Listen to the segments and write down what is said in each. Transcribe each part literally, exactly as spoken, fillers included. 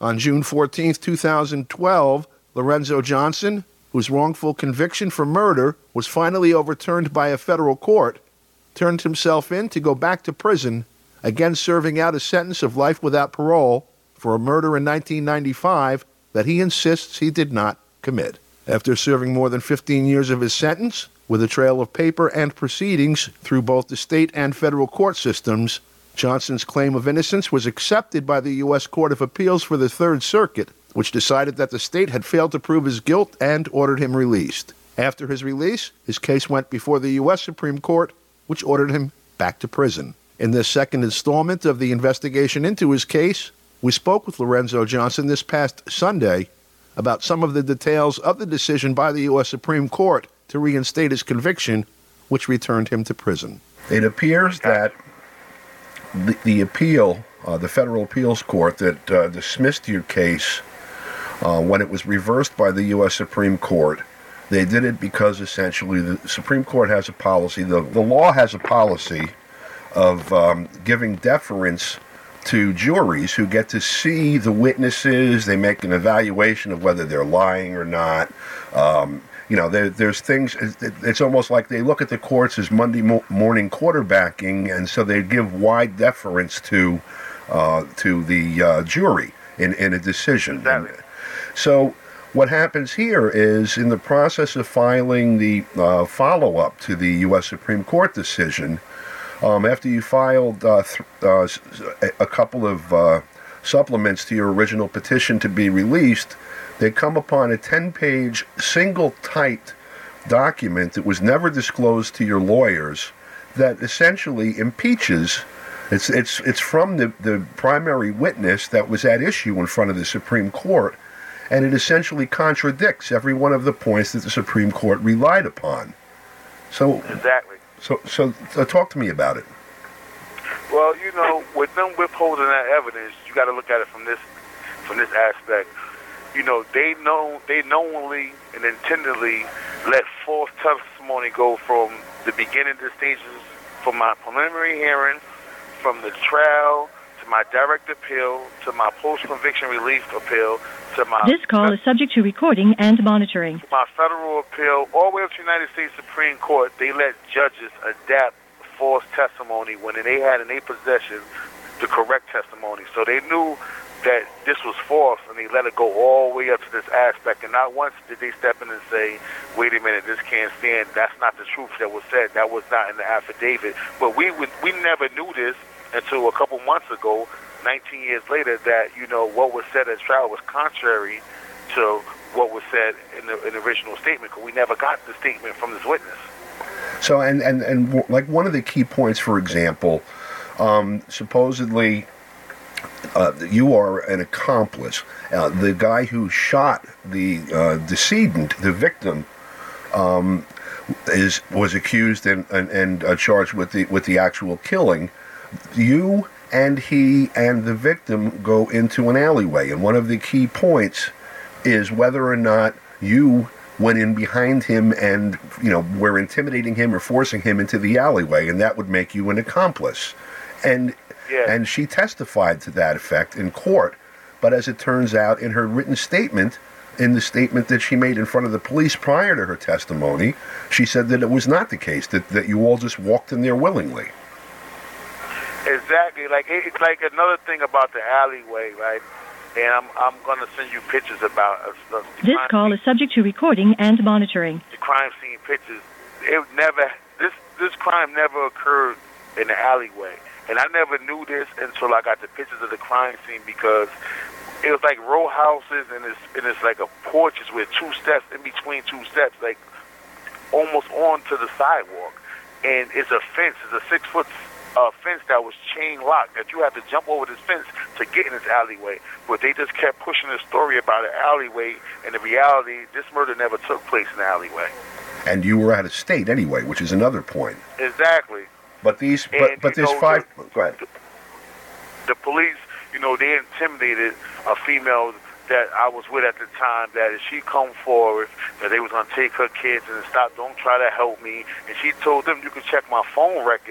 On June fourteenth, two thousand twelve, Lorenzo Johnson, whose wrongful conviction for murder was finally overturned by a federal court, turned himself in to go back to prison, again serving out a sentence of life without parole for a murder in nineteen ninety-five that he insists he did not commit. After serving more than fifteen years of his sentence, with a trail of paper and proceedings through both the state and federal court systems, Johnson's claim of innocence was accepted by the U S Court of Appeals for the Third Circuit, which decided that the state had failed to prove his guilt and ordered him released. After his release, his case went before the U S Supreme Court, which ordered him back to prison. In this second installment of the investigation into his case, we spoke with Lorenzo Johnson this past Sunday about some of the details of the decision by the U S Supreme Court to reinstate his conviction, which returned him to prison. It appears that the, the appeal, uh, the federal appeals court that uh, dismissed your case uh, when it was reversed by the U S Supreme Court, they did it because essentially the Supreme Court has a policy, the, the law has a policy of um, giving deference to juries who get to see the witnesses. They make an evaluation of whether they're lying or not. Um, you know, there, there's things, it's almost like they look at the courts as Monday mo- morning quarterbacking, and so they give wide deference to uh, to the uh, jury in, in a decision. Exactly. So what happens here is, in the process of filing the uh, follow-up to the U S Supreme Court decision, Um, after you filed uh, th- uh, a couple of uh, supplements to your original petition to be released, they come upon a ten-page, single-typed document that was never disclosed to your lawyers that essentially impeaches. It's it's it's from the, the primary witness that was at issue in front of the Supreme Court, and it essentially contradicts every one of the points that the Supreme Court relied upon. So exactly. So, so, so talk to me about it. Well, you know, with them withholding that evidence, you got to look at it from this, from this aspect. You know, they know they knowingly and intentionally let false testimony go from the beginning to the stages, from my preliminary hearing, from the trial to my direct appeal to my post-conviction relief appeal to my. This call is subject to recording and monitoring. My federal appeal, all the way up to the United States Supreme Court, they let judges adapt false testimony when they had in their possession the correct testimony. So they knew that this was false, and they let it go all the way up to this aspect. And not once did they step in and say, wait a minute, this can't stand. That's not the truth that was said. That was not in the affidavit. But we would, we never knew this until a couple months ago, nineteen years later, that, you know, what was said at trial was contrary to what was said in the, in the original statement, because we never got the statement from this witness. So, and, and, and like one of the key points, for example, um, supposedly uh, you are an accomplice. Uh, the guy who shot the uh, decedent, the victim, um, is was accused and, and, and uh, charged with the with the actual killing. You and he and the victim go into an alleyway, and one of the key points is whether or not you went in behind him and, you know, were intimidating him or forcing him into the alleyway, and that would make you an accomplice. And yeah. and she testified to that effect in court, but as it turns out, in her written statement, in the statement that she made in front of the police prior to her testimony, she said that it was not the case, that, that you all just walked in there willingly. Exactly. Like, it's like another thing about the alleyway, right? And I'm I'm going to send you pictures about uh, the This call scene, is subject to recording and monitoring. the crime scene pictures. It never this this crime never occurred in the alleyway, and I never knew this until I got the pictures of the crime scene, because it was like row houses, and it's and it's like a porches with two steps in between two steps, like almost onto the sidewalk, and it's a fence. It's a six foot. A fence that was chain locked, that you had to jump over this fence to get in this alleyway. But they just kept pushing this story about an alleyway, and in reality, this murder never took place in the alleyway. And you were out of state anyway, which is another point. Exactly. But these, but, And, but you there's know, five. The, go ahead. The, the police, you know, they intimidated a female that I was with at the time, that if she come forward, that they was gonna take her kids and stop. Don't try to help me. And she told them, you can check my phone records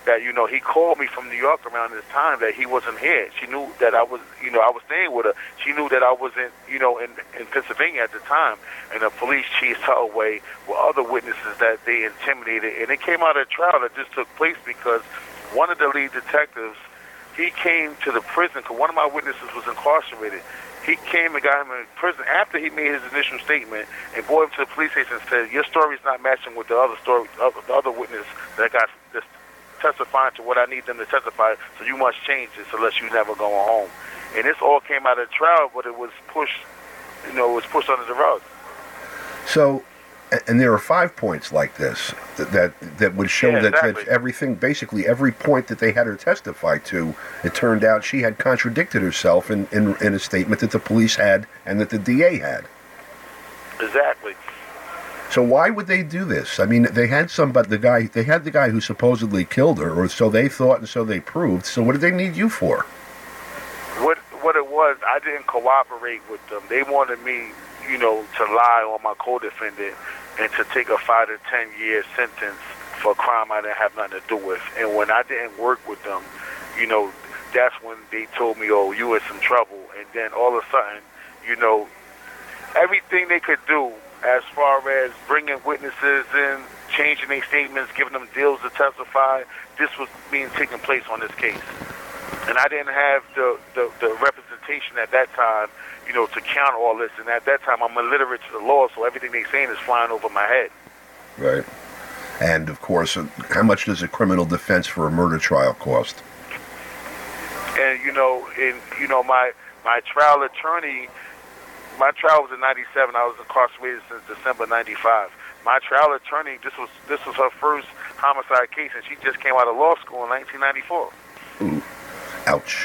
that, you know, he called me from New York around this time that he wasn't here. She knew that I was, you know, I was staying with her. She knew that I wasn't, you know, in, in Pennsylvania at the time. And the police chased her away with other witnesses that they intimidated. And it came out of a trial that just took place because one of the lead detectives, he came to the prison because one of my witnesses was incarcerated. He came and got him in prison after he made his initial statement and brought him to the police station and said, your story's not matching with the other story, the other witness that got this testifying to what I need them to testify, so you must change this unless you never go home. And this all came out of the trial, but it was pushed, you know, it was pushed under the rug. So, and there are five points like this that that, that would show yeah, that, exactly. that everything, basically every point that they had her testify to, it turned out she had contradicted herself in, in, in a statement that the police had and that the D A had. Exactly. So why would they do this? I mean, they had somebody, the guy, they had the guy who supposedly killed her, or so they thought and so they proved. So what did they need you for? What what it was, I didn't cooperate with them. They wanted me, you know, to lie on my co-defendant and to take a five to ten year sentence for a crime I didn't have nothing to do with. And when I didn't work with them, you know, that's when they told me, oh, you in some trouble. And then all of a sudden, you know, everything they could do as far as bringing witnesses in, changing their statements, giving them deals to testify, this was being taken place on this case. And I didn't have the, the, the representation at that time, you know, to counter all this. And at that time, I'm illiterate to the law, so everything they're saying is flying over my head. Right. And, of course, how much does a criminal defense for a murder trial cost? And, you know, in, you know, my, my trial attorney... My trial was in ninety-seven. I was incarcerated since December ninety-five. My trial attorney, this was this was her first homicide case, and she just came out of law school in nineteen ninety-four. Ooh, ouch.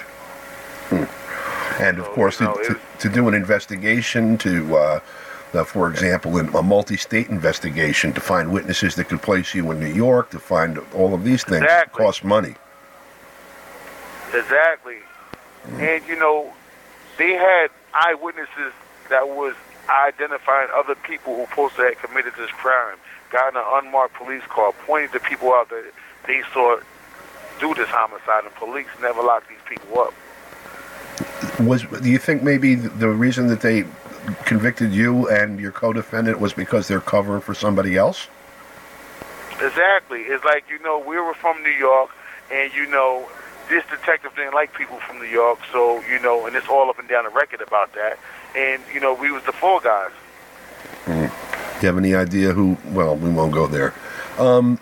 Hmm. And, of so, course, you know, to, to, to do an investigation, to, uh, uh, for example, in a multi-state investigation, to find witnesses that could place you in New York, to find all of these things, exactly. cost money. Exactly. Mm. And, you know, they had eyewitnesses that was identifying other people who supposed to have committed this crime, got in an unmarked police car, pointed the people out that they saw do this homicide, and police never locked these people up. Was do you think maybe the reason that they convicted you and your co-defendant was because they're covering for somebody else? Exactly. It's like, you know, we were from New York, and, you know, this detective didn't like people from New York, so, you know, and it's all up and down the record about that. And, you know, we was the four guys. Mm. Do you have any idea who? Well, we won't go there. Um,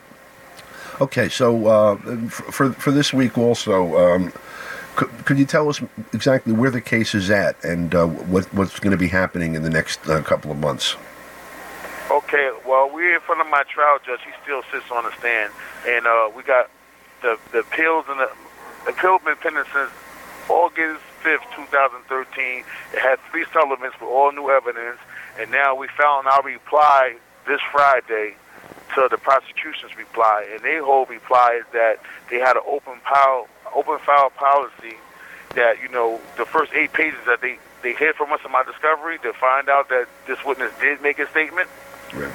okay, so uh, for for this week also, um, could, could you tell us exactly where the case is at and uh, what what's going to be happening in the next uh, couple of months? Okay, well, we're in front of my trial judge. He still sits on the stand, and uh, we got the the appeals and the the appeal been pending since August fifth, two thousand thirteen. It had three settlements with all new evidence, and now we found our reply this Friday to the prosecution's reply, and their whole reply is that they had an open file, open file policy that, you know, the first eight pages that they, they hid from us in my discovery to find out that this witness did make a statement. Right.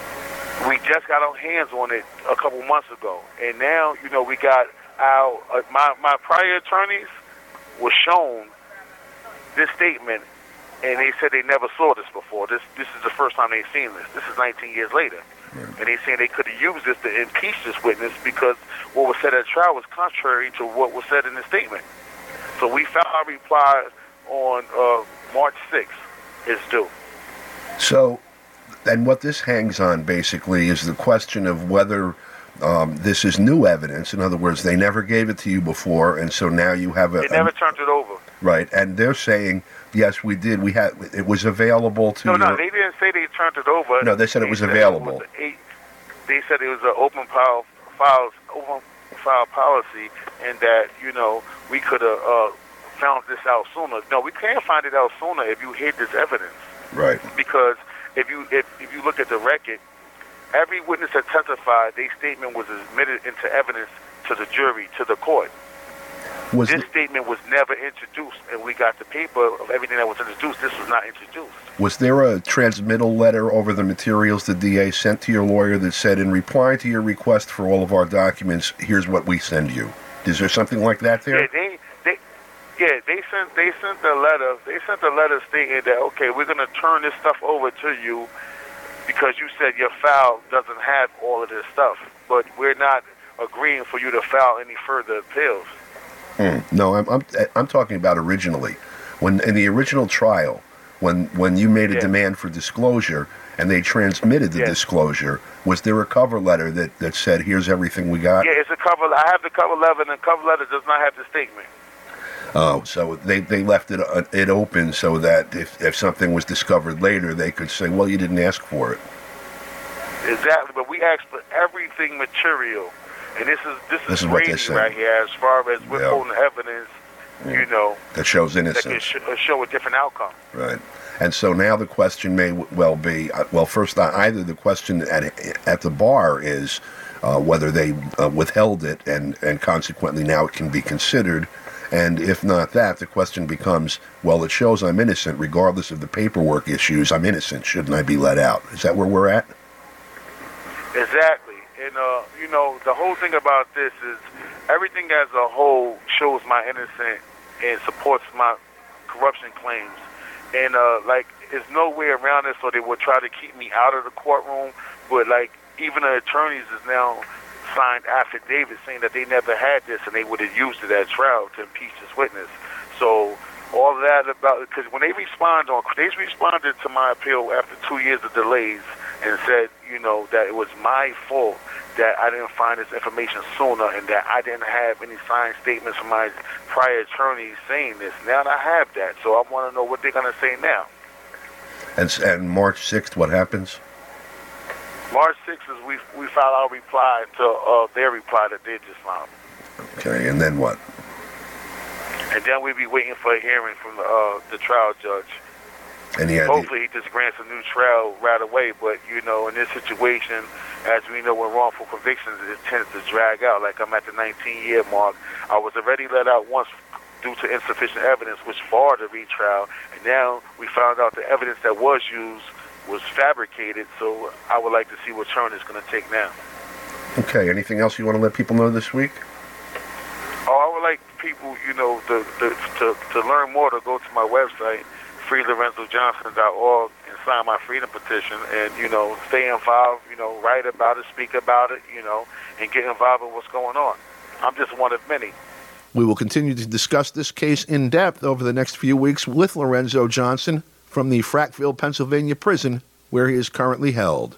We just got our hands on it a couple months ago, and now, you know, we got our, uh, my, my prior attorneys was shown this statement, and they said they never saw this before. This this is the first time they've seen this. This is nineteen years later. Right. And they saying they could have used this to impeach this witness because what was said at trial was contrary to what was said in the statement. So we found our reply on uh, March sixth. It's due. So, and what this hangs on basically is the question of whether Um, this is new evidence. In other words, they never gave it to you before, and so now you have a... They never a, turned it over. Right, and they're saying, yes, we did. We had it was available to... No, no, your, they didn't say they turned it over. No, they said they it was said available. It was eight, they said it was an open file, files, open file policy, and that, you know, we could have uh, found this out sooner. No, we can't find it out sooner if you hid this evidence. Right. Because if you if, if you look at the record, every witness that testified, their statement was admitted into evidence to the jury, to the court. Was this th- statement was never introduced, and we got the paper of everything that was introduced. This was not introduced. Was there a transmittal letter over the materials the D A sent to your lawyer that said, in reply to your request for all of our documents, here's what we send you? Is there something like that there? Yeah, they, they, yeah, they sent they sent a letter. They sent a letter stating that, okay, we're going to turn this stuff over to you because you said your file doesn't have all of this stuff, but we're not agreeing for you to file any further appeals. Hmm. No, I'm, I'm I'm talking about originally, when in the original trial, when when you made a Yeah. demand for disclosure and they transmitted the Yeah. disclosure, was there a cover letter that, that said, here's everything we got? Yeah, it's a cover. I have the cover letter, and the cover letter does not have the statement. Oh, so they, they left it uh, it open so that if, if something was discovered later, they could say, well, you didn't ask for it. Exactly, but we asked for everything material, and this is this is, This is what they crazy said. right here. As far as Yeah. withholding evidence, you know, That shows that can innocence. sh- uh, show a different outcome. Right. And so now the question may w- well be, uh, well, first, uh, either the question at at the bar is uh, whether they uh, withheld it and, and consequently now it can be considered. And if not that, the question becomes, well, it shows I'm innocent regardless of the paperwork issues. I'm innocent. Shouldn't I be let out? Is that where we're at? Exactly. And, uh, you know, the whole thing about this is everything as a whole shows my innocence and supports my corruption claims. And, uh, like, there's no way around this, so they would try to keep me out of the courtroom. But, like, even the attorneys is now signed affidavits saying that they never had this and they would have used it at trial to impeach this witness. So all that about, because when they respond on, they responded to my appeal after two years of delays and said, you know, that it was my fault that I didn't find this information sooner and that I didn't have any signed statements from my prior attorneys saying this. Now I have that, so I want to know what they're going to say now. And, s- and March sixth, what happens? March sixth is we we filed our reply to uh, their reply that they just filed. Okay, and then what? And then we'll be waiting for a hearing from the, uh, the trial judge. Any idea? Hopefully he just grants a new trial right away, but, you know, in this situation, as we know, when wrongful convictions, it tends to drag out. Like I'm at the nineteen-year mark. I was already let out once due to insufficient evidence, which barred the retrial, and now we found out the evidence that was used was fabricated, so I would like to see what turn it's going to take now. Okay, anything else you want to let people know this week? Oh, I would like people, you know, to, to, to, to learn more, to go to my website, free lorenzo johnson dot org, and sign my freedom petition, and, you know, stay involved, you know, write about it, speak about it, you know, and get involved in what's going on. I'm just one of many. We will continue to discuss this case in depth over the next few weeks with Lorenzo Johnson from the Frackville, Pennsylvania prison, where he is currently held.